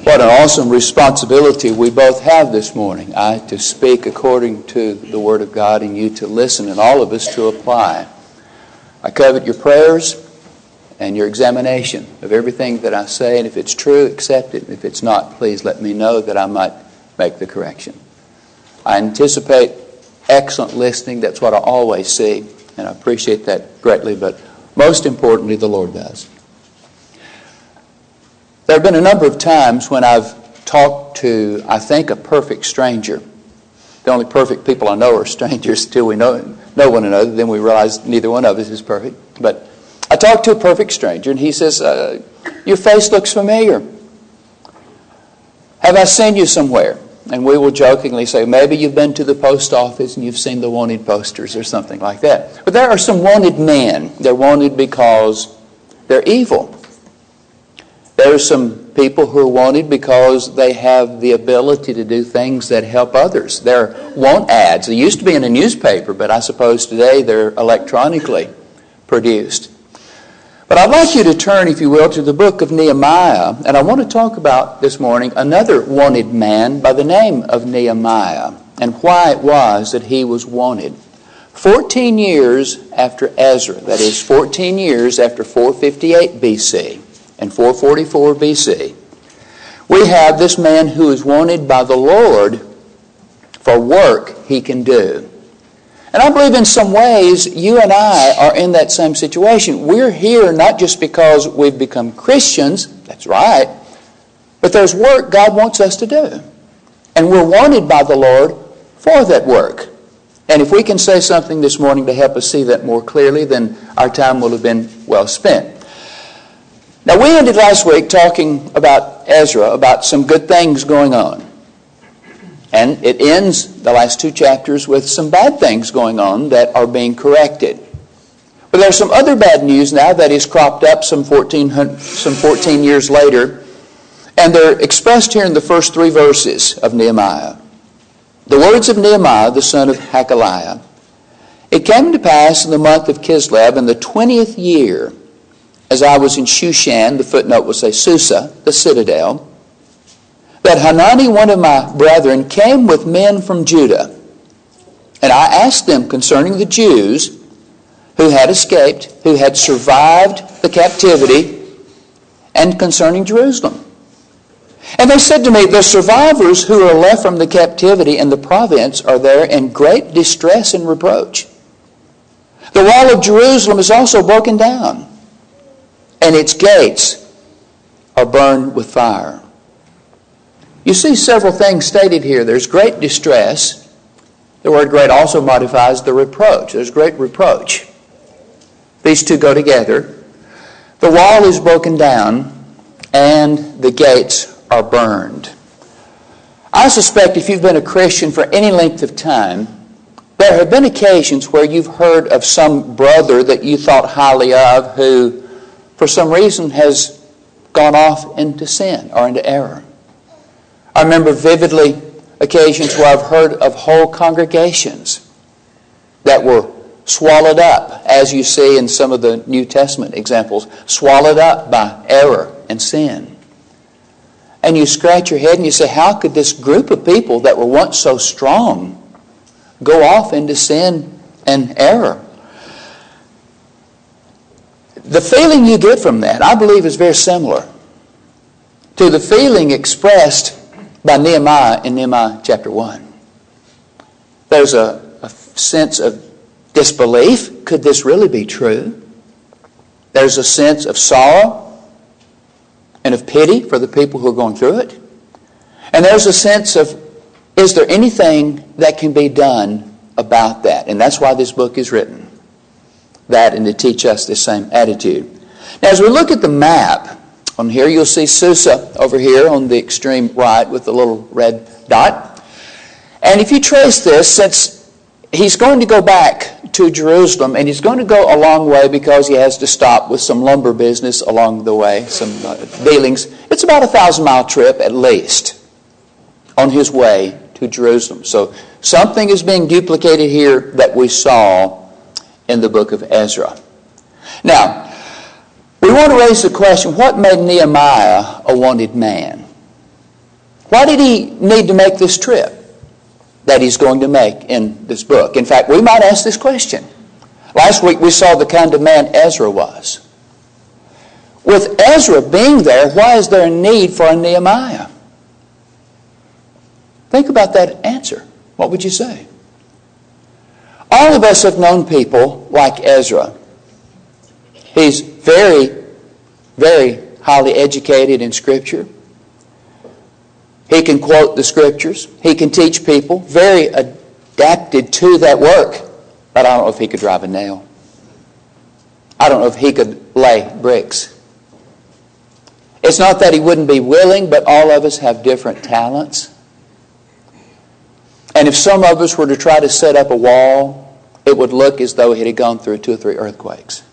What an awesome responsibility we both have this morning. I to speak according to the Word of God and you to listen and all of us to apply. I covet your prayers and your examination of everything that I say, and if it's true, accept it. If it's not, please let me know that I might make the correction. I anticipate excellent listening. That's what I always see, and I appreciate that greatly, but most importantly, the Lord does. There have been a number of times when I've talked to, I think, a perfect stranger. The only perfect people I know are strangers until we know one another. Then we realize neither one of us is perfect. But I talked to a perfect stranger, and he says, your face looks familiar. Have I seen you somewhere? And we will jokingly say, maybe you've been to the post office and you've seen the wanted posters or something like that. But there are some wanted men. They're wanted because they're evil. There are some people who are wanted because they have the ability to do things that help others. There are want ads. They used to be in a newspaper, but I suppose today they're electronically produced. But I'd like you to turn, if you will, to the book of Nehemiah. And I want to talk about this morning another wanted man by the name of Nehemiah and why it was that he was wanted. 14 years after Ezra, that is 14 years after 458 BC, and 444 BC, we have this man who is wanted by the Lord for work he can do. And I believe in some ways you and I are in that same situation. We're here not just because we've become Christians, that's right, but there's work God wants us to do. And we're wanted by the Lord for that work. And if we can say something this morning to help us see that more clearly, then our time will have been well spent. Now, we ended last week talking about Ezra, about some good things going on. And it ends the last two chapters with some bad things going on that are being corrected. But there's some other bad news now that is cropped up some 14 years later. And they're expressed here in the first three verses of Nehemiah. The words of Nehemiah, the son of Hakaliah. It came to pass in the month of Kislev, in the 20th year, as I was in Shushan, the footnote will say Susa, the citadel, that Hanani, one of my brethren, came with men from Judah. And I asked them concerning the Jews who had escaped, who had survived the captivity, and concerning Jerusalem. And they said to me, the survivors who are left from the captivity in the province are there in great distress and reproach. The wall of Jerusalem is also broken down, and its gates are burned with fire. You see several things stated here. There's great distress. The word great also modifies the reproach. There's great reproach. These two go together. The wall is broken down and the gates are burned. I suspect if you've been a Christian for any length of time, there have been occasions where you've heard of some brother that you thought highly of who, for some reason, has gone off into sin or into error. I remember vividly occasions where I've heard of whole congregations that were swallowed up, as you see in some of the New Testament examples, swallowed up by error and sin. And you scratch your head and you say, how could this group of people that were once so strong go off into sin and error? The feeling you get from that, I believe, is very similar to the feeling expressed by Nehemiah in Nehemiah chapter 1. There's a sense of disbelief. Could this really be true? There's a sense of sorrow and of pity for the people who are going through it. And there's a sense of, is there anything that can be done about that? And that's why this book is written. That and to teach us this same attitude. Now, as we look at the map, on here you'll see Susa over here on the extreme right with the little red dot. And if you trace this, since he's going to go back to Jerusalem, and he's going to go a long way because he has to stop with some lumber business along the way, some dealings. It's about a 1,000-mile trip at least on his way to Jerusalem. So something is being duplicated here that we saw in the book of Ezra. Now, we want to raise the question, what made Nehemiah a wanted man? Why did he need to make this trip that he's going to make in this book? In fact, we might ask this question. Last week we saw the kind of man Ezra was. With Ezra being there, why is there a need for a Nehemiah? Think about that answer. What would you say? All of us have known people like Ezra. He's very, very highly educated in Scripture. He can quote the Scriptures. He can teach people. Very adapted to that work. But I don't know if he could drive a nail. I don't know if he could lay bricks. It's not that he wouldn't be willing, but all of us have different talents. And if some of us were to try to set up a wall, it would look as though it had gone through 2 or 3 earthquakes.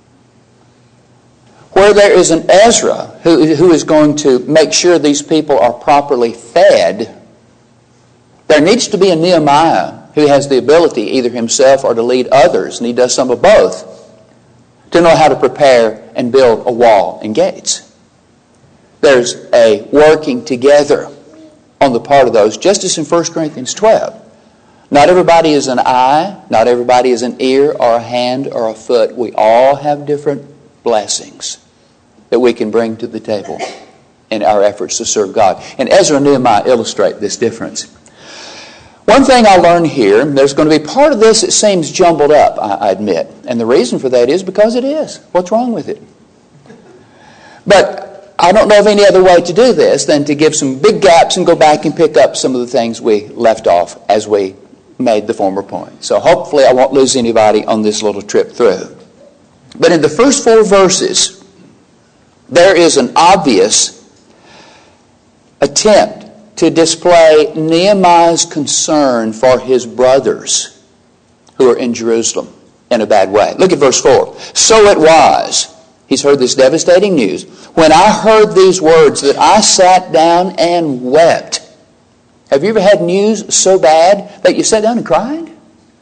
Where there is an Ezra who is going to make sure these people are properly fed, there needs to be a Nehemiah who has the ability, either himself or to lead others, and he does some of both, to know how to prepare and build a wall and gates. There's a working together on the part of those, just as in 1 Corinthians 12. Not everybody is an eye, not everybody is an ear or a hand or a foot. We all have different blessings that we can bring to the table in our efforts to serve God. And Ezra and Nehemiah illustrate this difference. One thing I learned here, there's going to be part of this that seems jumbled up, I admit. And the reason for that is because it is. What's wrong with it? But I don't know of any other way to do this than to give some big gaps and go back and pick up some of the things we left off as we made the former point. So hopefully I won't lose anybody on this little trip through. But in the first 4 verses, there is an obvious attempt to display Nehemiah's concern for his brothers who are in Jerusalem in a bad way. Look at verse 4. So it was, he's heard this devastating news, when I heard these words that I sat down and wept. Have you ever had news so bad that you sat down and cried?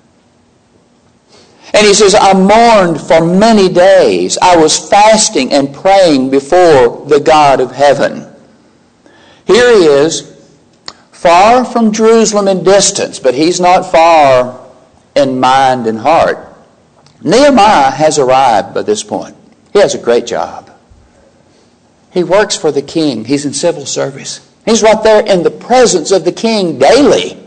And he says, I mourned for many days. I was fasting and praying before the God of heaven. Here he is, far from Jerusalem in distance, but he's not far in mind and heart. Nehemiah has arrived by this point. He has a great job. He works for the king. He's in civil service. He's right there in the presence of the king daily,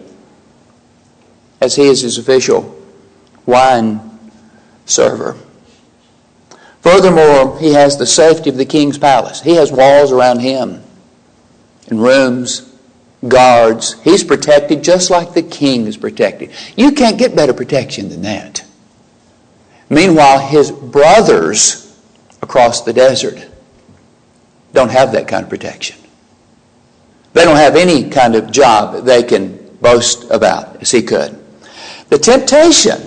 as he is his official wine server. Furthermore, he has the safety of the king's palace. He has walls around him and rooms, guards. He's protected just like the king is protected. You can't get better protection than that. Meanwhile, his brothers across the desert don't have that kind of protection. They don't have any kind of job they can boast about as he could. The temptation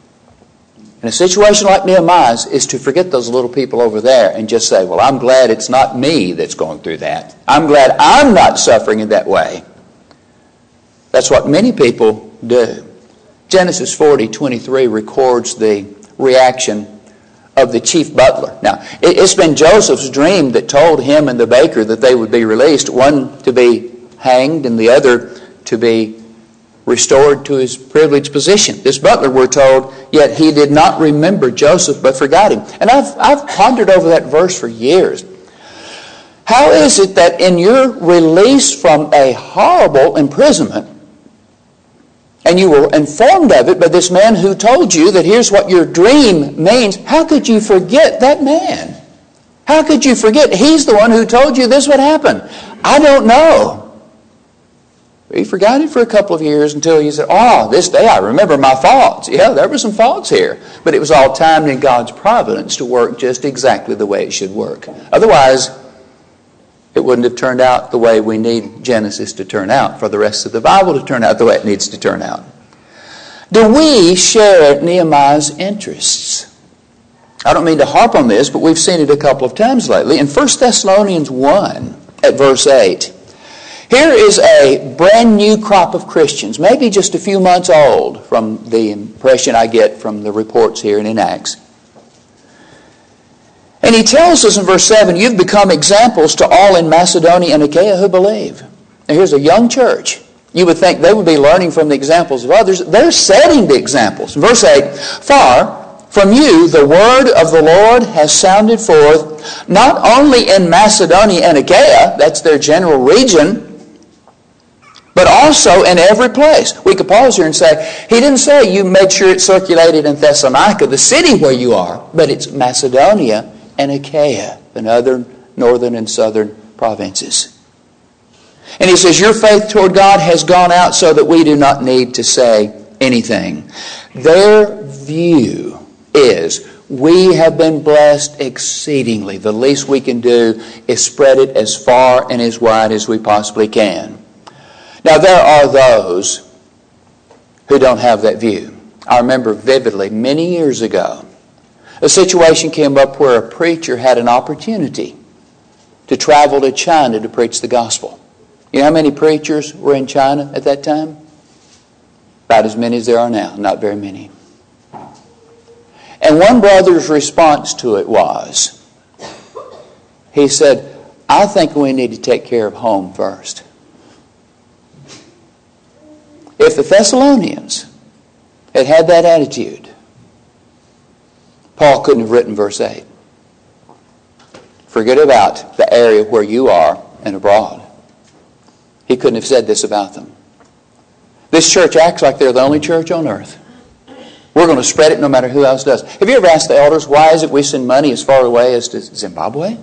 in a situation like Nehemiah's is to forget those little people over there and just say, well, I'm glad it's not me that's going through that. I'm glad I'm not suffering in that way. That's what many people do. Genesis 40:23 records the reaction of the chief butler. Now, it's been Joseph's dream that told him and the baker that they would be released, one to be hanged and the other to be restored to his privileged position. This butler, we're told, yet he did not remember Joseph but forgot him. And I've pondered over that verse for years. How is it that in your release from a horrible imprisonment, and you were informed of it by this man who told you that here's what your dream means, how could you forget that man? How could you forget? He's the one who told you this would happen. I don't know. He forgot it for a couple of years until he said, this day I remember my faults. Yeah, there were some faults here. But it was all timed in God's providence to work just exactly the way it should work. Otherwise, it wouldn't have turned out the way we need Genesis to turn out, for the rest of the Bible to turn out the way it needs to turn out. Do we share Nehemiah's interests? I don't mean to harp on this, but we've seen it a couple of times lately. In 1 Thessalonians 1 at verse 8, here is a brand new crop of Christians, maybe just a few months old from the impression I get from the reports here and in Acts. And he tells us in verse 7, you've become examples to all in Macedonia and Achaia who believe. Now here's a young church. You would think they would be learning from the examples of others. They're setting the examples. Verse 8, "For from you the word of the Lord has sounded forth, not only in Macedonia and Achaia," that's their general region, "but also in every place." We could pause here and say, he didn't say you made sure it circulated in Thessalonica, the city where you are, but it's Macedonia and Achaia, the other northern and southern provinces. And he says, your faith toward God has gone out so that we do not need to say anything. Their view is, we have been blessed exceedingly. The least we can do is spread it as far and as wide as we possibly can. Now there are those who don't have that view. I remember vividly, many years ago, a situation came up where a preacher had an opportunity to travel to China to preach the gospel. You know how many preachers were in China at that time? About as many as there are now, not very many. And one brother's response to it was, he said, "I think we need to take care of home first." If the Thessalonians had had that attitude, Paul couldn't have written verse 8. Forget about the area where you are and abroad. He couldn't have said this about them. This church acts like they're the only church on earth. We're going to spread it no matter who else does. Have you ever asked the elders, why is it we send money as far away as to Zimbabwe?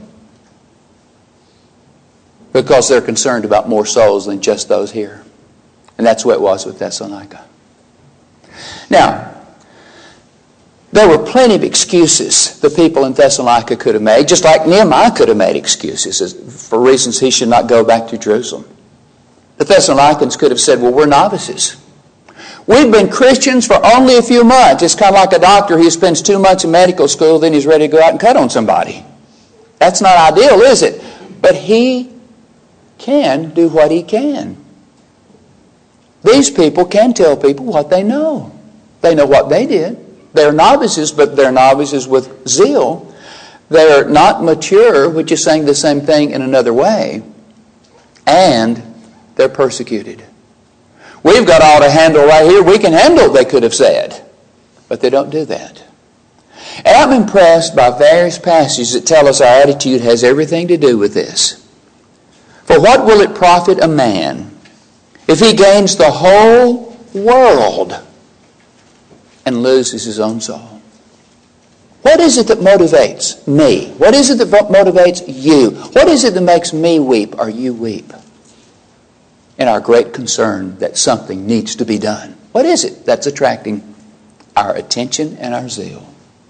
Because they're concerned about more souls than just those here. And that's what it was with Thessalonica. Now, there were plenty of excuses the people in Thessalonica could have made, just like Nehemiah could have made excuses for reasons he should not go back to Jerusalem. The Thessalonians could have said, well, we're novices. We've been Christians for only a few months. It's kind of like a doctor who spends 2 months in medical school, then he's ready to go out and cut on somebody. That's not ideal, is it? But he can do what he can. These people can tell people what they know. They know what they did. They're novices, but they're novices with zeal. They're not mature, which is saying the same thing in another way. And they're persecuted. We've got all to handle right here. We can handle, they could have said. But they don't do that. And I'm impressed by various passages that tell us our attitude has everything to do with this. For what will it profit a man if he gains the whole world and loses his own soul? What is it that motivates me? What is it that motivates you? What is it that makes me weep or you weep? And our great concern that something needs to be done. What is it that's attracting our attention and our zeal?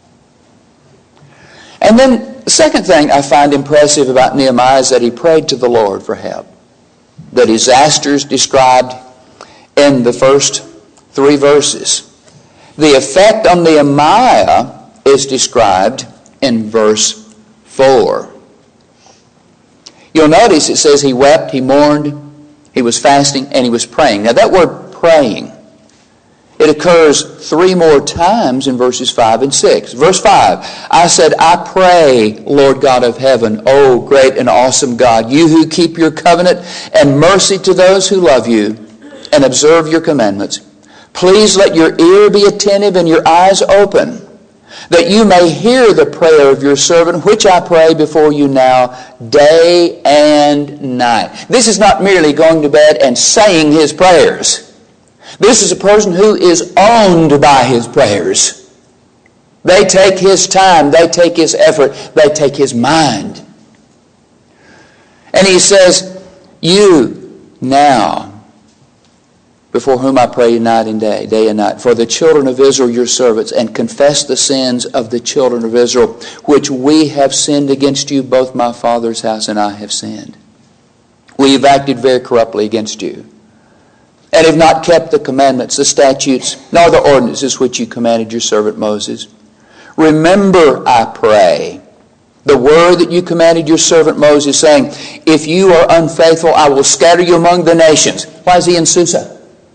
And then the second thing I find impressive about Nehemiah is that he prayed to the Lord for help. The disasters described in the first 3 verses. The effect on Nehemiah is described in verse 4. You'll notice it says he wept, he mourned, he was fasting, and he was praying. Now that word praying, it occurs 3 more times in verses 5 and 6. Verse 5, I said, I pray, Lord God of heaven, O great and awesome God, you who keep your covenant and mercy to those who love you and observe your commandments. Please let your ear be attentive and your eyes open, that you may hear the prayer of your servant, which I pray before you now, day and night. This is not merely going to bed and saying his prayers. This is a person who is owned by his prayers. They take his time, they take his effort, they take his mind. And he says, you now, before whom I pray night and day and night, for the children of Israel, your servants, and confess the sins of the children of Israel, which we have sinned against you, both my father's house and I have sinned. We have acted very corruptly against you, and have not kept the commandments, the statutes, nor the ordinances which you commanded your servant Moses. Remember, I pray, the word that you commanded your servant Moses, saying, if you are unfaithful, I will scatter you among the nations. Why is he in Susa?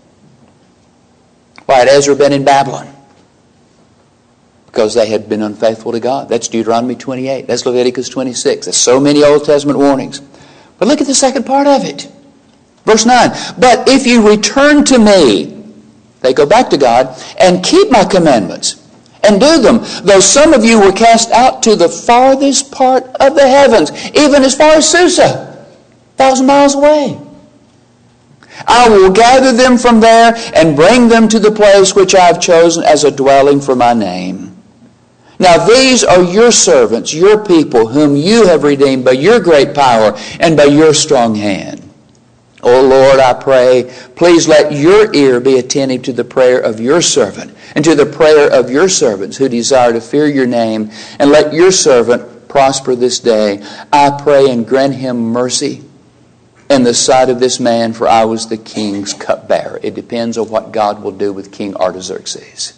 Why had Ezra been in Babylon? Because they had been unfaithful to God. That's Deuteronomy 28. That's Leviticus 26. There's so many Old Testament warnings. But look at the second part of it. Verse 9, but if you return to me, they go back to God, and keep my commandments, and do them, though some of you were cast out to the farthest part of the heavens, even as far as Susa, 1,000 miles away. I will gather them from there and bring them to the place which I have chosen as a dwelling for my name. Now these are your servants, your people, whom you have redeemed by your great power and by your strong hand. O Lord, I pray, please let your ear be attentive to the prayer of your servant and to the prayer of your servants who desire to fear your name, and let your servant prosper this day. I pray, and grant him mercy in the sight of this man, for I was the king's cupbearer. It depends on what God will do with King Artaxerxes.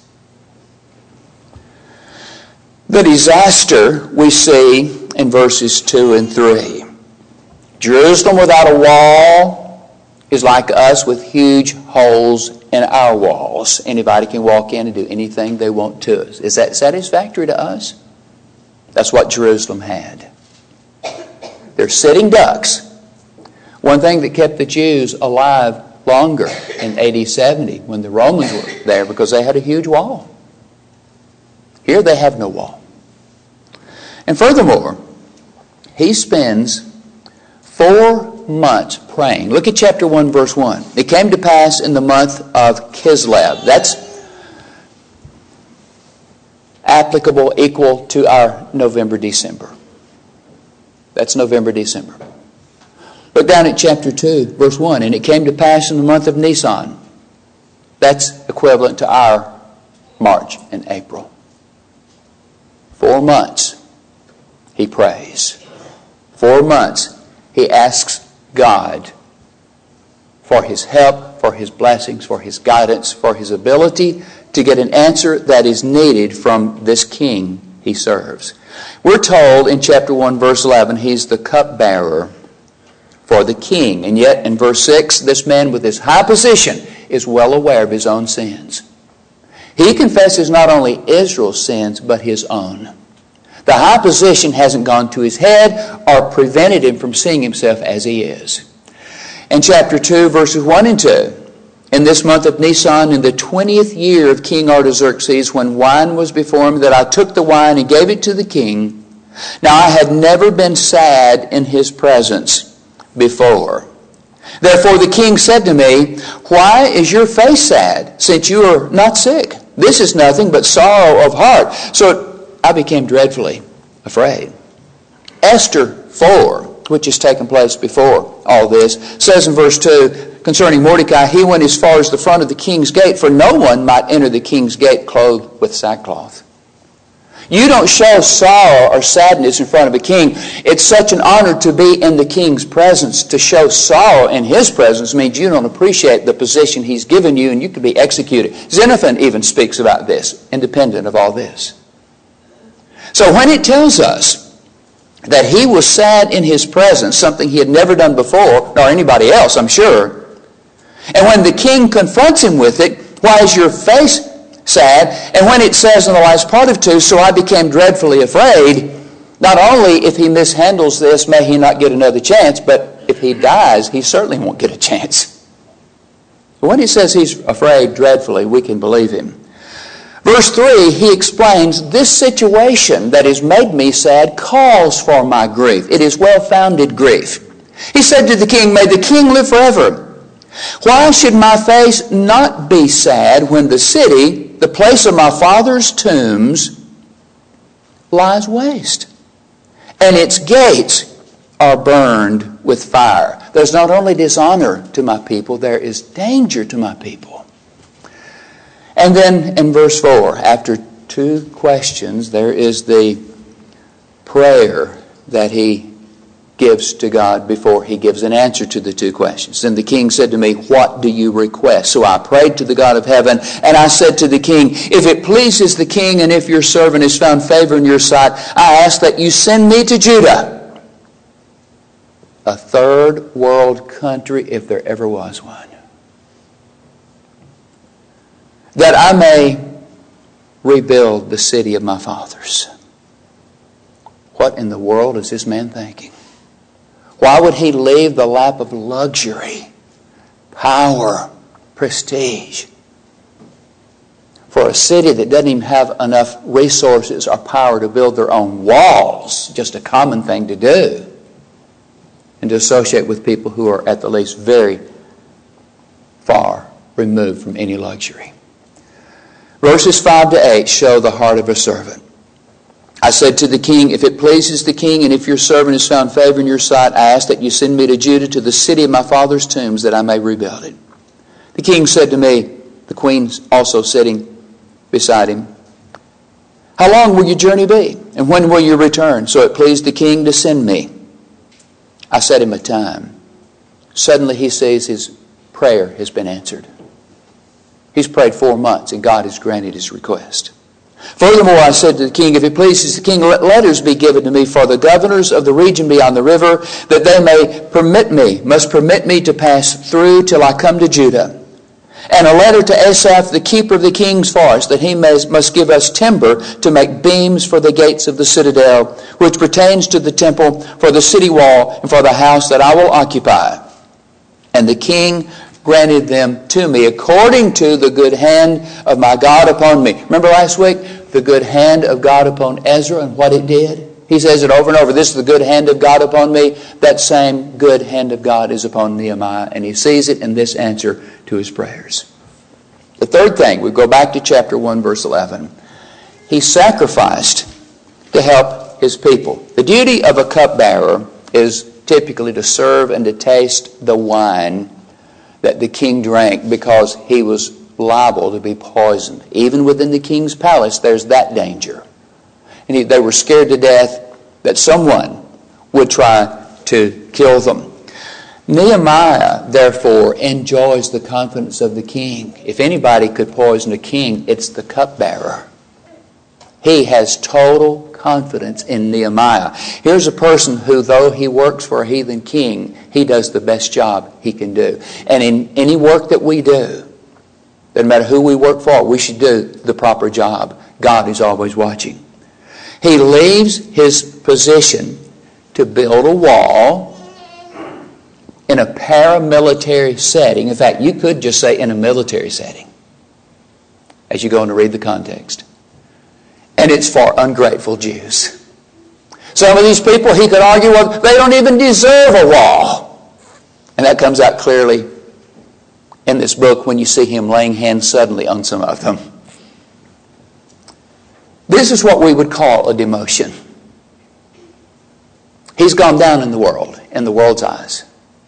The disaster we see in verses 2 and 3. Jerusalem without a wall is like us with huge holes in our walls. Anybody can walk in and do anything they want to us. Is that satisfactory to us? That's what Jerusalem had. They're sitting ducks. One thing that kept the Jews alive longer in AD 70 when the Romans were there, because they had a huge wall. Here they have no wall. And furthermore, he spends 4 months praying. Look at chapter 1, verse 1. It came to pass in the month of Kislev. That's applicable, equal to our November, December. That's November, December. Look down at chapter 2, verse 1. And it came to pass in the month of Nisan. That's equivalent to our March and April. 4 months he prays. 4 months he asks God for his help, for his blessings, for his guidance, for his ability to get an answer that is needed from this king he serves. We're told in chapter 1, verse 11, he's the cupbearer for the king. And yet in verse 6, this man with his high position is well aware of his own sins. He confesses not only Israel's sins, but his own. The high position hasn't gone to his head or prevented him from seeing himself as he is. In chapter 2, verses 1 and 2, in this month of Nisan, in the 20th year of King Artaxerxes, when wine was before him, that I took the wine and gave it to the king. Now I had never been sad in his presence before. Therefore the king said to me, why is your face sad, since you are not sick? This is nothing but sorrow of heart. So I became dreadfully afraid. Esther 4, which has taken place before all this, says in verse 2, concerning Mordecai, he went as far as the front of the king's gate, for no one might enter the king's gate clothed with sackcloth. You don't show sorrow or sadness in front of a king. It's such an honor to be in the king's presence. To show sorrow in his presence means you don't appreciate the position he's given you, and you could be executed. Xenophon even speaks about this, independent of all this. So when it tells us that he was sad in his presence, something he had never done before, nor anybody else, I'm sure, and when the king confronts him with it, why is your face sad? And when it says in the last part of 2, so I became dreadfully afraid, not only if he mishandles this, may he not get another chance, but if he dies, he certainly won't get a chance. But when he says he's afraid dreadfully, we can believe him. Verse 3, he explains, this situation that has made me sad calls for my grief. It is well-founded grief. He said to the king, may the king live forever. Why should my face not be sad when the city, the place of my father's tombs, lies waste, and its gates are burned with fire? There's not only dishonor to my people, there is danger to my people. And then in verse 4, after 2 questions, there is the prayer that he gives to God before he gives an answer to the 2 questions. Then the king said to me, what do you request? So I prayed to the God of heaven, and I said to the king, if it pleases the king, and if your servant has found favor in your sight, I ask that you send me to Judah, a third world country, if there ever was one, that I may rebuild the city of my fathers. What in the world is this man thinking? Why would he leave the lap of luxury power, prestige. For a city that doesn't even have enough resources or power to build their own walls, just a common thing to do, and to associate with people who are at the least very far removed from any luxury. Verses 5 to 8 show the heart of a servant. I said to the king, if it pleases the king, and if your servant has found favor in your sight, I ask that you send me to Judah, to the city of my father's tombs, that I may rebuild it. The king said to me, the queen also sitting beside him, how long will your journey be? And when will you return? So it pleased the king to send me. I set him a time. Suddenly he says his prayer has been answered. He's prayed 4 months and God has granted his request. Furthermore, I said to the king, if it pleases the king, let letters be given to me for the governors of the region beyond the river, that they must permit me to pass through till I come to Judah. And a letter to Asaph, the keeper of the king's forest, that he must give us timber to make beams for the gates of the citadel, which pertains to the temple, for the city wall, and for the house that I will occupy. And the king granted them to me according to the good hand of my God upon me. Remember last week, the good hand of God upon Ezra and what it did? He says it over and over. This is the good hand of God upon me. That same good hand of God is upon Nehemiah. And he sees it in this answer to his prayers. The third thing, we go back to chapter 1, verse 11. He sacrificed to help his people. The duty of a cupbearer is typically to serve and to taste the wine that the king drank, because he was liable to be poisoned. Even within the king's palace, there's that danger. And they were scared to death that someone would try to kill them. Nehemiah, therefore, enjoys the confidence of the king. If anybody could poison a king, it's the cupbearer. He has total confidence in Nehemiah. Here's a person who, though he works for a heathen king, he does the best job he can do. And in any work that we do, doesn't matter who we work for, we should do the proper job. God is always watching. He leaves his position to build a wall in a paramilitary setting. In fact, you could just say in a military setting, as you go on to read the context. And it's for ungrateful Jews. Some of these people, he could argue, well, they don't even deserve a wall. And that comes out clearly in this book when you see him laying hands suddenly on some of them. This is what we would call a demotion. He's gone down in the world's eyes.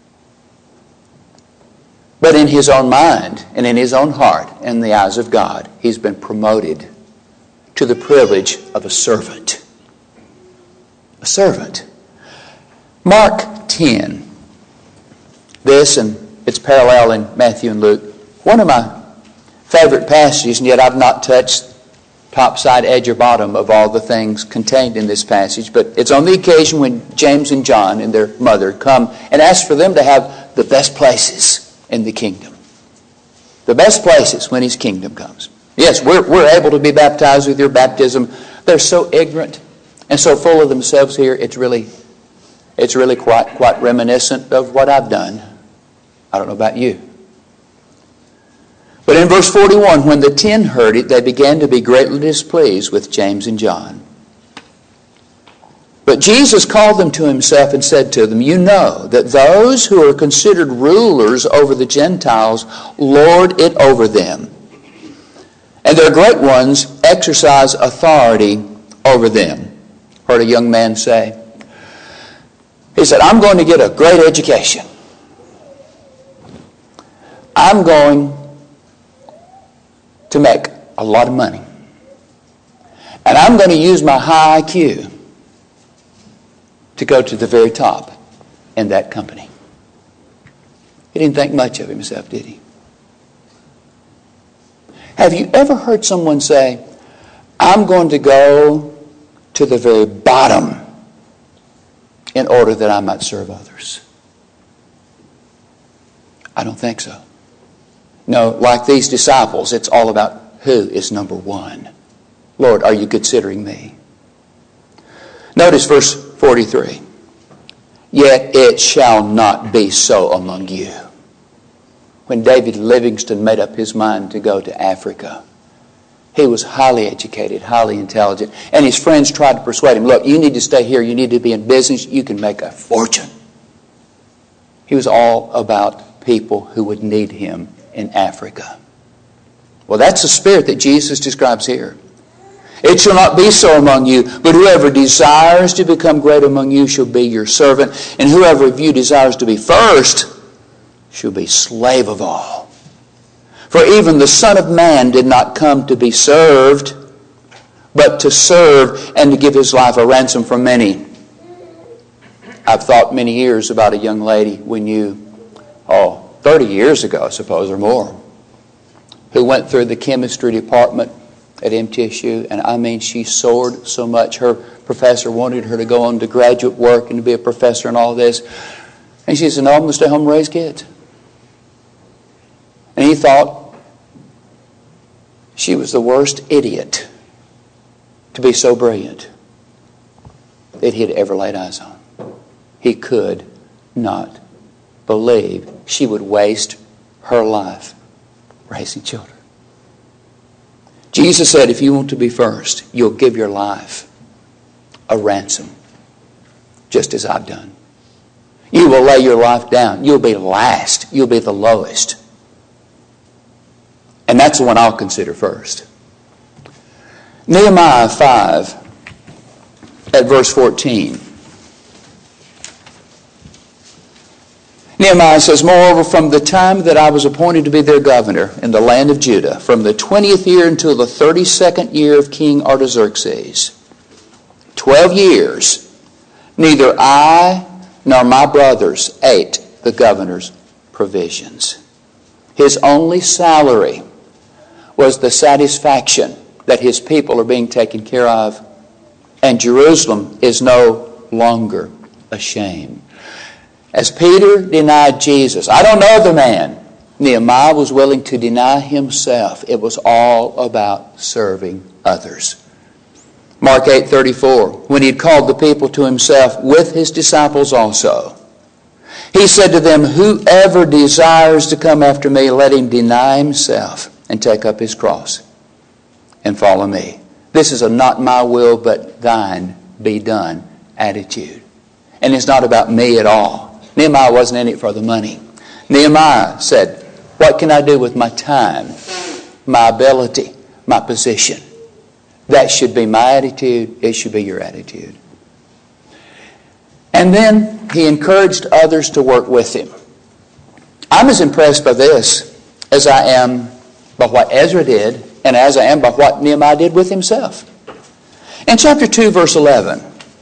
But in his own mind and in his own heart, in the eyes of God, he's been promoted to the privilege of a servant. A servant. Mark 10. This, and it's parallel in Matthew and Luke. One of my favorite passages, and yet I've not touched top, side, edge, or bottom of all the things contained in this passage. But it's on the occasion when James and John and their mother come and ask for them to have the best places in the kingdom. The best places when his kingdom comes. Yes, we're able to be baptized with your baptism. They're so ignorant and so full of themselves here. It's really quite reminiscent of what I've done. I don't know about you. But in verse 41, when the 10 heard it, they began to be greatly displeased with James and John. But Jesus called them to himself and said to them, you know that those who are considered rulers over the Gentiles lord it over them, and their great ones exercise authority over them. Heard a young man say, he said, I'm going to get a great education. I'm going to make a lot of money. And I'm going to use my high IQ to go to the very top in that company. He didn't think much of himself, did he? Have you ever heard someone say, I'm going to go to the very bottom in order that I might serve others? I don't think so. No, like these disciples, it's all about who is number one. Lord, are you considering me? Notice verse 43. Yet it shall not be so among you. when David Livingstone made up his mind to go to Africa. He was highly educated, highly intelligent, and his friends tried to persuade him, look, you need to stay here, you need to be in business, you can make a fortune. He was all about people who would need him in Africa. Well, that's the spirit that Jesus describes here. It shall not be so among you, but whoever desires to become great among you shall be your servant, and whoever of you desires to be first shall be slave of all. For even the Son of Man did not come to be served, but to serve and to give his life a ransom for many. I've thought many years about a young lady we knew, 30 years ago, I suppose, or more, who went through the chemistry department at MTSU, and I mean, she soared so much. Her professor wanted her to go on to graduate work and to be a professor and all this. And she said, no, I'm going to stay home and raise kids. And he thought she was the worst idiot to be so brilliant that he had ever laid eyes on. He could not believe she would waste her life raising children. Jesus said, if you want to be first, you'll give your life a ransom, just as I've done. You will lay your life down. You'll be last. You'll be the lowest. And that's the one I'll consider first. Nehemiah 5 at verse 14. Nehemiah says, moreover, from the time that I was appointed to be their governor in the land of Judah, from the 20th year until the 32nd year of King Artaxerxes, 12 years, neither I nor my brothers ate the governor's provisions. His only salary was the satisfaction that his people are being taken care of, and Jerusalem is no longer ashamed. As Peter denied Jesus, I don't know the man, Nehemiah was willing to deny himself. It was all about serving others. Mark 8:34, when he had called the people to himself with his disciples also, he said to them, whoever desires to come after me, let him deny himself and take up his cross and follow me. This is a not my will, but thine be done attitude. And it's not about me at all. Nehemiah wasn't in it for the money. Nehemiah said, what can I do with my time, my ability, my position? That should be my attitude. It should be your attitude. And then he encouraged others to work with him. I'm as impressed by this as I am by what Ezra did and as I am by what Nehemiah did with himself. In chapter 2, verse 11,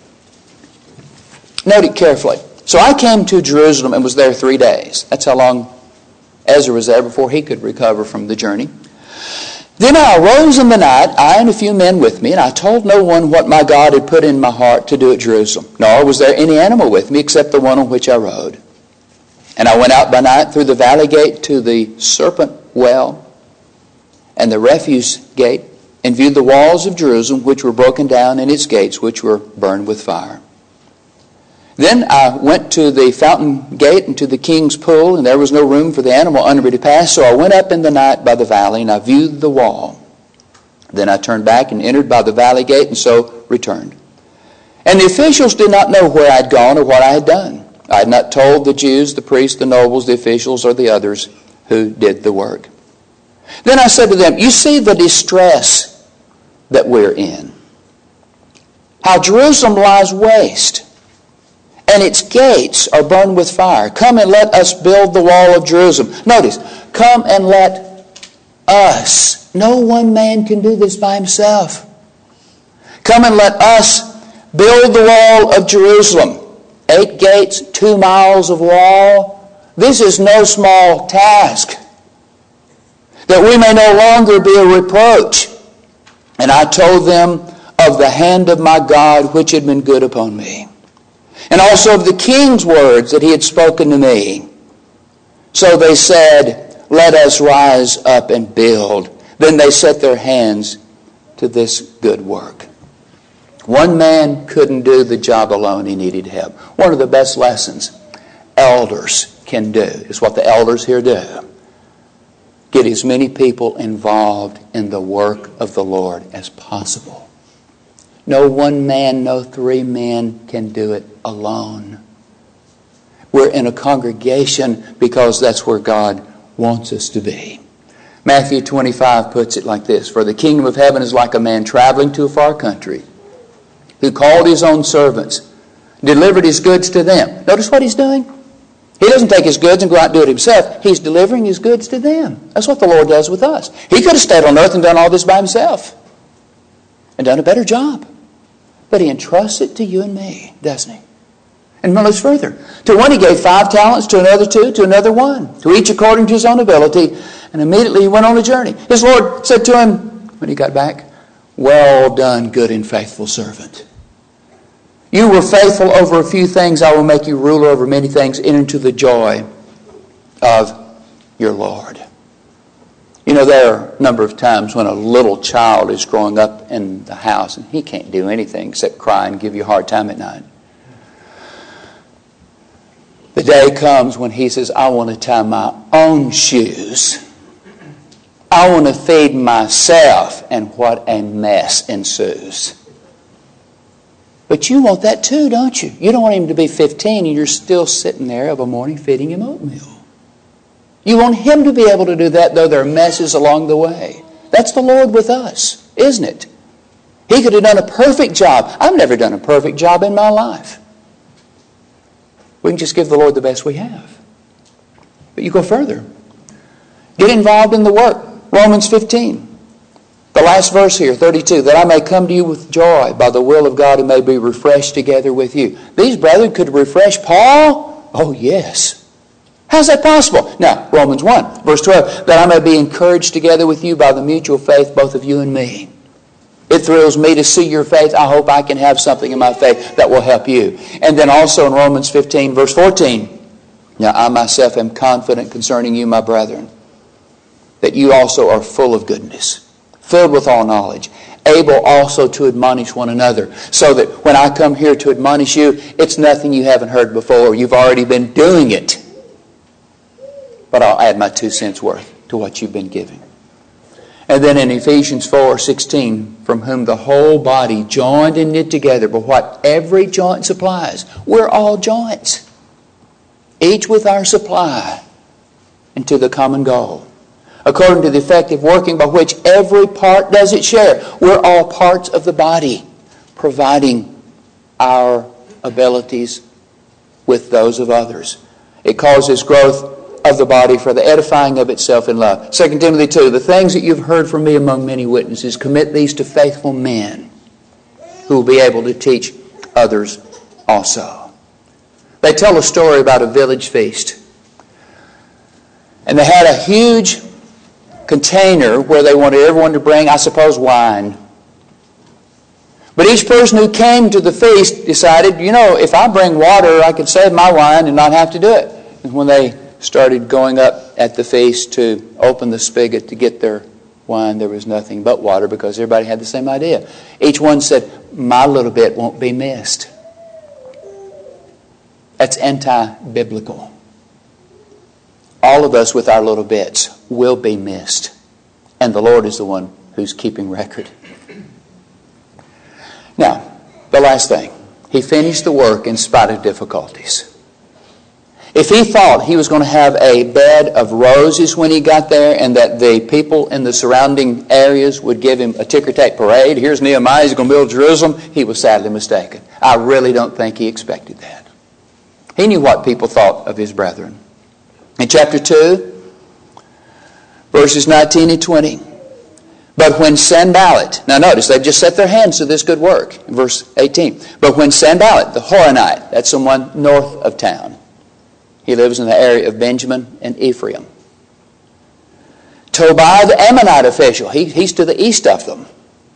note it carefully. So I came to Jerusalem and was there 3 days. That's how long Ezra was there before he could recover from the journey. Then I arose in the night, I and a few men with me, and I told no one what my God had put in my heart to do at Jerusalem. Nor was there any animal with me except the one on which I rode. And I went out by night through the valley gate to the serpent well and the refuse gate, and viewed the walls of Jerusalem, which were broken down, and its gates, which were burned with fire. Then I went to the fountain gate and to the king's pool, and there was no room for the animal under me to pass. So I went up in the night by the valley, and I viewed the wall. Then I turned back and entered by the valley gate, and so returned. And the officials did not know where I had gone or what I had done. I had not told the Jews, the priests, the nobles, the officials, or the others who did the work. Then I said to them, you see the distress that we're in. How Jerusalem lies waste, and its gates are burned with fire. Come and let us build the wall of Jerusalem. Notice, come and let us. No one man can do this by himself. Come and let us build the wall of Jerusalem. 8 gates, 2 miles of wall. This is no small task. That we may no longer be a reproach. And I told them of the hand of my God which had been good upon me. And also of the king's words that he had spoken to me. So they said, let us rise up and build. Then they set their hands to this good work. One man couldn't do the job alone. He needed help. One of the best lessons elders can do is what the elders here do. get as many people involved in the work of the Lord as possible. No one man, no three men can do it alone. We're in a congregation because that's where God wants us to be. Matthew 25 puts it like this: "For the kingdom of heaven is like a man traveling to a far country, who called his own servants, delivered his goods to them." Notice what he's doing. He doesn't take his goods and go out and do it himself. He's delivering his goods to them. That's what the Lord does with us. He could have stayed on earth and done all this by himself and done a better job. But He entrusts it to you and me, doesn't He? And notice further. To one He gave 5 talents, to another 2, to another 1, to each according to his own ability. And immediately he went on a journey. His Lord said to him, when he got back, "Well done, good and faithful servant. You were faithful over a few things. I will make you ruler over many things. Enter into the joy of your Lord." You know, there are a number of times when a little child is growing up in the house and he can't do anything except cry and give you a hard time at night. The day comes when he says, "I want to tie my own shoes. I want to feed myself," and what a mess ensues. But you want that too, don't you? You don't want him to be 15 and you're still sitting there of a morning feeding him oatmeal. You want him to be able to do that, though there are messes along the way. That's the Lord with us, isn't it? He could have done a perfect job. I've never done a perfect job in my life. We can just give the Lord the best we have. But you go further. Get involved in the work. Romans 15. The last verse here, 32. "That I may come to you with joy by the will of God and may be refreshed together with you." These brethren could refresh Paul? Oh, yes. How's that possible? Now, Romans 1, verse 12. "That I may be encouraged together with you by the mutual faith, both of you and me." It thrills me to see your faith. I hope I can have something in my faith that will help you. And then also in Romans 15, verse 14. "Now I myself am confident concerning you, my brethren, that you also are full of goodness, filled with all knowledge, able also to admonish one another." So that when I come here to admonish you, it's nothing you haven't heard before. You've already been doing it. But I'll add my 2 cents worth to what you've been giving. And then in Ephesians 4:16, "From whom the whole body joined and knit together by what every joint supplies." We're all joints, each with our supply, into the common goal, according to the effective working by which every part does its share. We're all parts of the body, providing our abilities with those of others. It causes growth of the body for the edifying of itself in love. 2 Timothy 2, "The things that you've heard from me among many witnesses, commit these to faithful men who will be able to teach others also." They tell a story about a village feast. And they had a huge container where they wanted everyone to bring, I suppose, wine. But each person who came to the feast decided, if I bring water, I could save my wine and not have to do it. And when they started going up at the feast to open the spigot to get their wine, there was nothing but water because everybody had the same idea. Each one said, "My little bit won't be missed." That's anti-biblical. All of us with our little bits will be missed. And the Lord is the one who's keeping record. Now, the last thing. He finished the work in spite of difficulties. If he thought he was going to have a bed of roses when he got there and that the people in the surrounding areas would give him a ticker-tape parade, here's Nehemiah, he's going to build Jerusalem, he was sadly mistaken. I really don't think he expected that. He knew what people thought of his brethren. In chapter 2, verses 19 and 20. "But when Sanballat," now notice, they've just set their hands to this good work. In verse 18. "But when Sanballat, the Horonite," that's someone north of town. He lives in the area of Benjamin and Ephraim. "Tobiah the Ammonite official," he's to the east of them.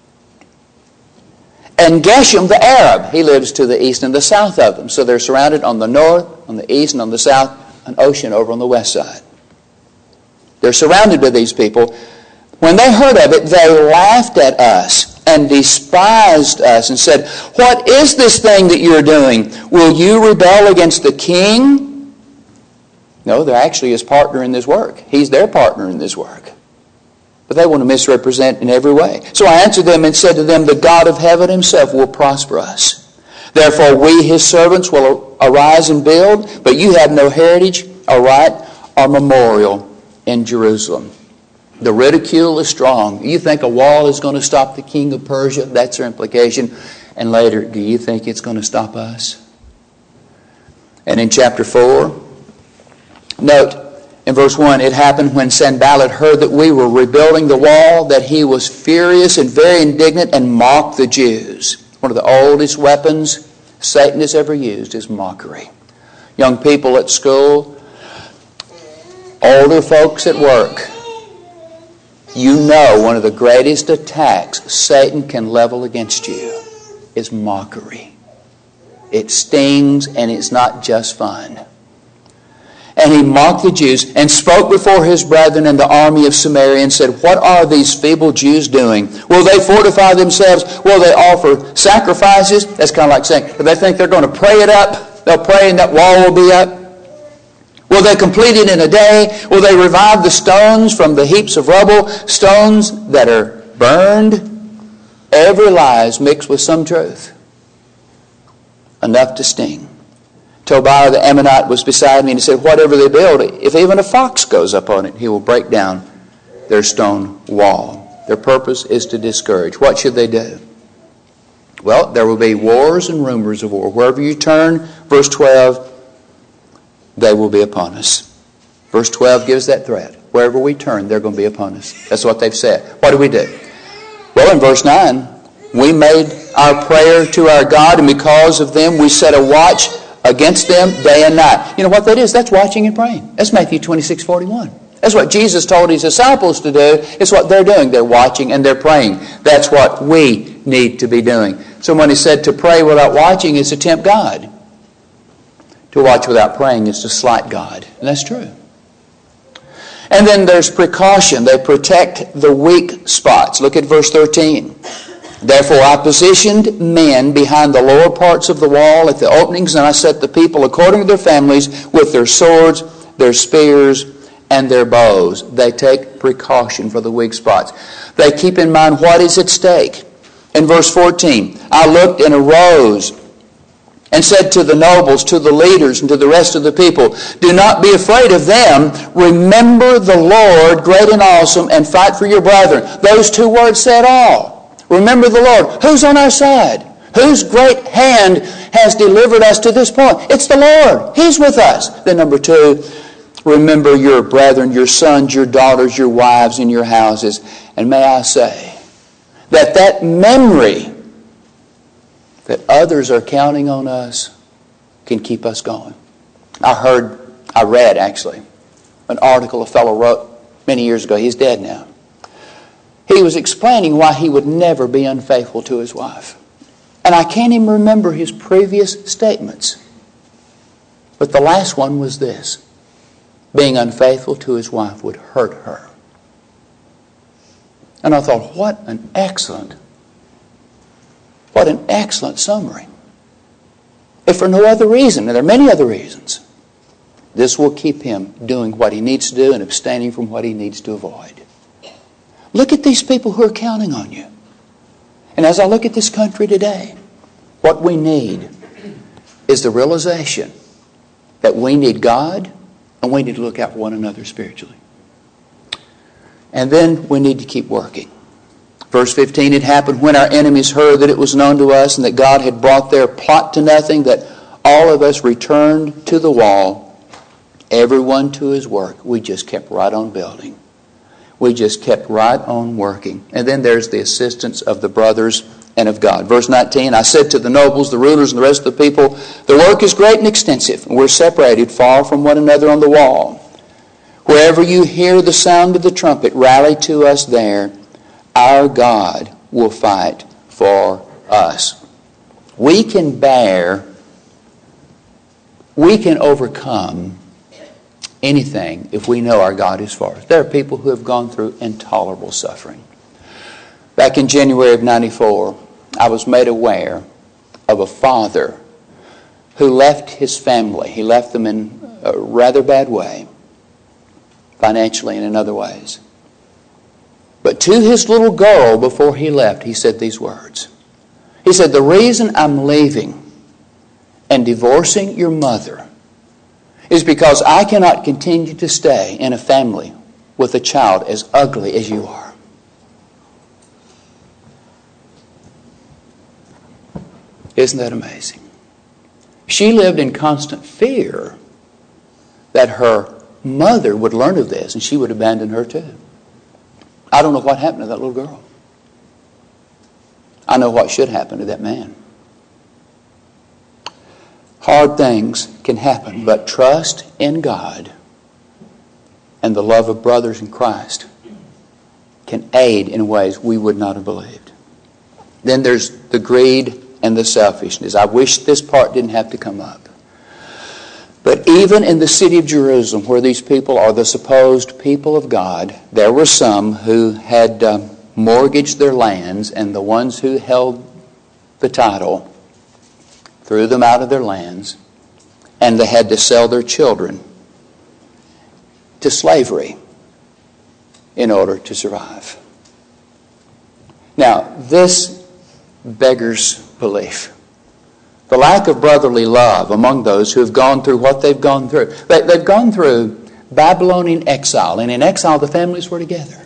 "And Geshem the Arab," he lives to the east and the south of them. So they're surrounded on the north, on the east, and on the south, an ocean over on the west side. They're surrounded by these people. When they heard of it, they laughed at us and despised us and said, "What is this thing that you're doing? Will you rebel against the king?" No, they're actually his partner in this work. He's their partner in this work. But they want to misrepresent in every way. So I answered them and said to them, the God of heaven himself will prosper us. Therefore we, his servants, will arise and build, but you have no heritage or right or memorial in Jerusalem. The ridicule is strong. You think a wall is going to stop the king of Persia? That's their implication. And later, do you think it's going to stop us? And in chapter 4, note, in verse 1, it happened when Sanballat heard that we were rebuilding the wall that he was furious and very indignant and mocked the Jews. One of the oldest weapons Satan has ever used is mockery. Young people at school, older folks at work, you know one of the greatest attacks Satan can level against you is mockery. It stings and it's not just fun. And he mocked the Jews and spoke before his brethren in the army of Samaria and said, what are these feeble Jews doing? Will they fortify themselves? Will they offer sacrifices? That's kind of like saying, do they think they're going to pray it up? They'll pray and that wall will be up. Will they complete it in a day? Will they revive the stones from the heaps of rubble? Stones that are burned? Every lie is mixed with some truth. Enough to sting. Tobiah the Ammonite was beside me and he said, whatever they build, if even a fox goes up on it, he will break down their stone wall. Their purpose is to discourage. What should they do? Well, there will be wars and rumors of war. Wherever you turn, verse 12, they will be upon us. Verse 12 gives that threat. Wherever we turn, they're going to be upon us. That's what they've said. What do we do? Well, in verse 9, we made our prayer to our God, and because of them we set a watch against them day and night. You know what that is? That's watching and praying. That's Matthew 26:41. That's what Jesus told his disciples to do. It's what they're doing. They're watching and they're praying. That's what we need to be doing. Someone has said to pray without watching is to tempt God. To watch without praying is to slight God. And that's true. And then there's precaution. They protect the weak spots. Look at verse 13. Therefore I positioned men behind the lower parts of the wall at the openings, and I set the people according to their families with their swords, their spears, and their bows. They take precaution for the weak spots. They keep in mind what is at stake. In verse 14, I looked and arose and said to the nobles, to the leaders, and to the rest of the people, do not be afraid of them. Remember the Lord, great and awesome, and fight for your brethren. Those two words said all. Remember the Lord. Who's on our side? Whose great hand has delivered us to this point? It's the Lord. He's with us. Then number 2, remember your brethren, your sons, your daughters, your wives, and your houses. And may I say that memory that others are counting on us can keep us going. I read actually, an article a fellow wrote many years ago. He's dead now. He was explaining why he would never be unfaithful to his wife. And I can't even remember his previous statements. But the last one was this. Being unfaithful to his wife would hurt her. And I thought, what an excellent summary. If for no other reason, and there are many other reasons, this will keep him doing what he needs to do and abstaining from what he needs to avoid. Look at these people who are counting on you. And as I look at this country today, what we need is the realization that we need God and we need to look out for one another spiritually. And then we need to keep working. Verse 15, it happened when our enemies heard that it was known to us and that God had brought their plot to nothing, that all of us returned to the wall, everyone to his work. We just kept right on building. We just kept right on working. And then there's the assistance of the brothers and of God. Verse 19, I said to the nobles, the rulers, and the rest of the people, the work is great and extensive, and we're separated far from one another on the wall. Wherever you hear the sound of the trumpet, rally to us there. Our God will fight for us. We can overcome anything if we know our God is for us. There are people who have gone through intolerable suffering. Back in January of 94, I was made aware of a father who left his family. He left them in a rather bad way, financially and in other ways. But to his little girl before he left, he said these words. He said, the reason I'm leaving and divorcing your mother is because I cannot continue to stay in a family with a child as ugly as you are. Isn't that amazing? She lived in constant fear that her mother would learn of this and she would abandon her too. I don't know what happened to that little girl. I know what should happen to that man. Hard things can happen, but trust in God and the love of brothers in Christ can aid in ways we would not have believed. Then there's the greed and the selfishness. I wish this part didn't have to come up. But even in the city of Jerusalem, where these people are the supposed people of God, there were some who had mortgaged their lands, and the ones who held the title threw them out of their lands, and they had to sell their children to slavery in order to survive. Now, this beggars belief. The lack of brotherly love among those who have gone through what they've gone through. They've gone through Babylonian exile, and in exile the families were together.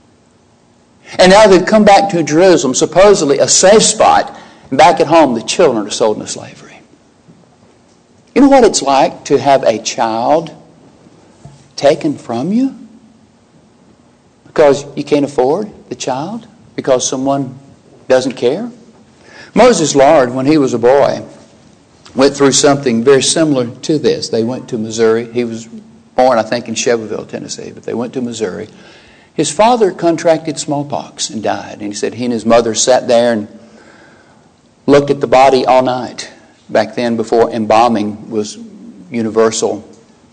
And now they've come back to Jerusalem, supposedly a safe spot, and back at home the children are sold into slavery. You know what it's like to have a child taken from you because you can't afford the child, because someone doesn't care? Moses Lord, when he was a boy, went through something very similar to this. They went to Missouri. He was born, I think, in Shelbyville, Tennessee, but they went to Missouri. His father contracted smallpox and died. And he said he and his mother sat there and looked at the body all night. Back then, before embalming was universal,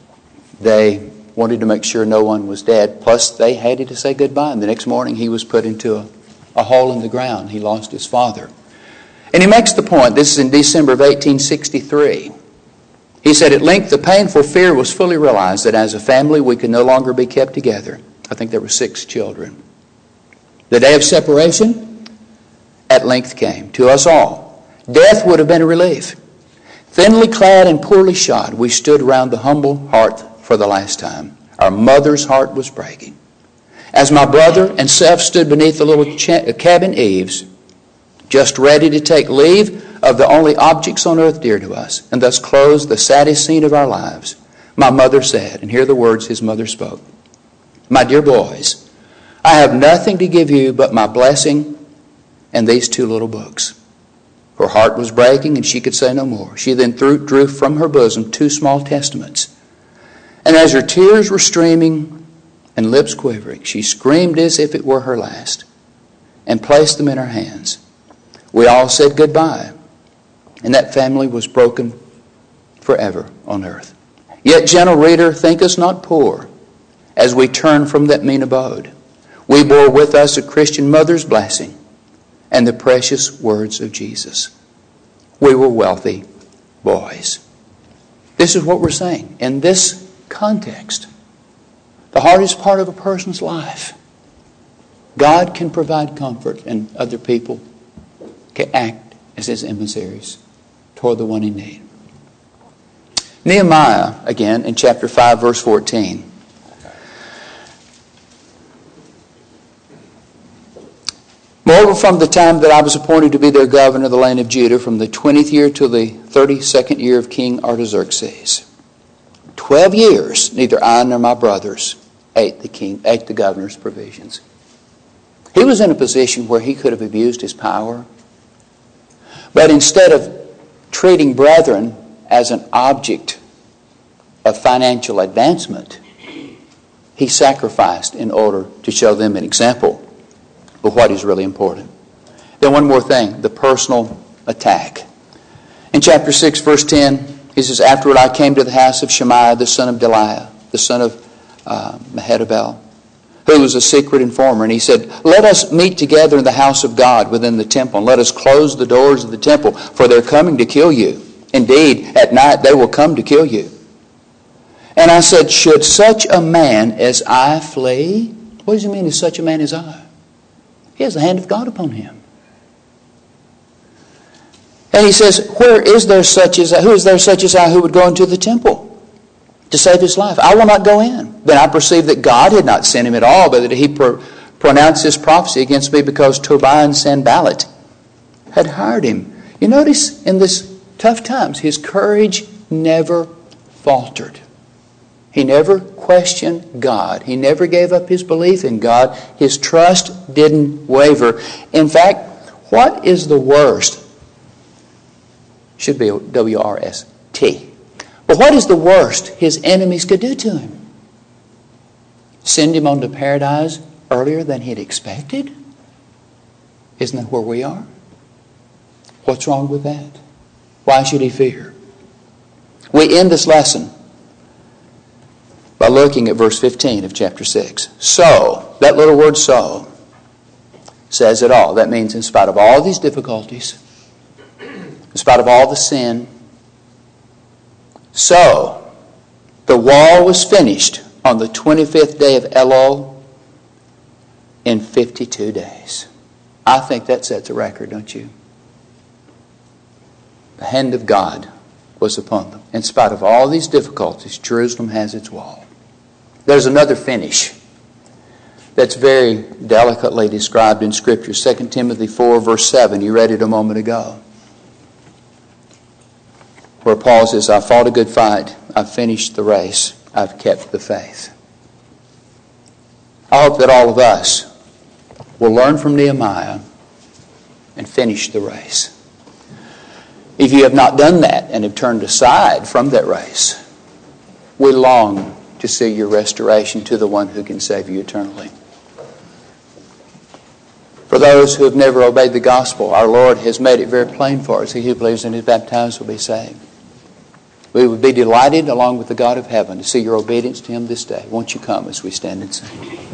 they wanted to make sure no one was dead. Plus, they hated to say goodbye. And the next morning, he was put into a hole in the ground. He lost his father. And he makes the point, this is in December of 1863. He said, at length the painful fear was fully realized that as a family we could no longer be kept together. I think there were 6 children. The day of separation at length came to us all. Death would have been a relief. Thinly clad and poorly shod, we stood round the humble hearth for the last time. Our mother's heart was breaking. As my brother and self stood beneath the little cabin eaves, just ready to take leave of the only objects on earth dear to us, and thus close the saddest scene of our lives, my mother said, and hear the words his mother spoke, my dear boys, I have nothing to give you but my blessing and these 2 little books. Her heart was breaking and she could say no more. She then drew from her bosom 2 small testaments. And as her tears were streaming and lips quivering, she screamed as if it were her last and placed them in her hands. We all said goodbye, and that family was broken forever on earth. Yet, gentle reader, think us not poor as we turn from that mean abode. We bore with us a Christian mother's blessing and the precious words of Jesus. We were wealthy boys. This is what we're saying. In this context, the hardest part of a person's life, God can provide comfort, and other people can act as his emissaries toward the one in need. Nehemiah, again, in chapter 5, verse 14. Moreover, from the time that I was appointed to be their governor of the land of Judah, from the 20th year to the 32nd year of King Artaxerxes, 12 years, neither I nor my brothers ate the governor's provisions. He was in a position where he could have abused his power. But instead of treating brethren as an object of financial advancement, he sacrificed in order to show them an example of what is really important. Then one more thing, the personal attack. In chapter 6, verse 10, he says, afterward I came to the house of Shemaiah, the son of Delaiah, the son of Mehetabel, who was a secret informer. And he said, let us meet together in the house of God within the temple, and let us close the doors of the temple, for they're coming to kill you. Indeed, at night they will come to kill you. And I said, should such a man as I flee? What does he mean, is such a man as I? He has the hand of God upon him. And he says, who is there such as I who would go into the temple to save his life? I will not go in. Then I perceived that God had not sent him at all, but that he pronounced this prophecy against me because Tobiah and Sanballat had hired him. You notice in this tough times, his courage never faltered. He never questioned God. He never gave up his belief in God. His trust didn't waver. In fact, what is the worst? Should be W-R-S-T. But what is the worst his enemies could do to him? Send him on to paradise earlier than he'd expected? Isn't that where we are? What's wrong with that? Why should he fear? We end this lesson by looking at verse 15 of chapter 6. So, that little word so, says it all. That means in spite of all these difficulties, in spite of all the sin, so the wall was finished on the 25th day of Elul in 52 days. I think that sets a record, don't you? The hand of God was upon them. In spite of all these difficulties, Jerusalem has its wall. There's another finish that's very delicately described in Scripture. 2 Timothy 4, verse 7. You read it a moment ago. Where Paul says, I fought a good fight. I've finished the race. I've kept the faith. I hope that all of us will learn from Nehemiah and finish the race. If you have not done that and have turned aside from that race, we long to see your restoration to the one who can save you eternally. For those who have never obeyed the gospel, our Lord has made it very plain for us. He who believes and is baptized will be saved. We would be delighted, along with the God of heaven, to see your obedience to Him this day. Won't you come as we stand and sing?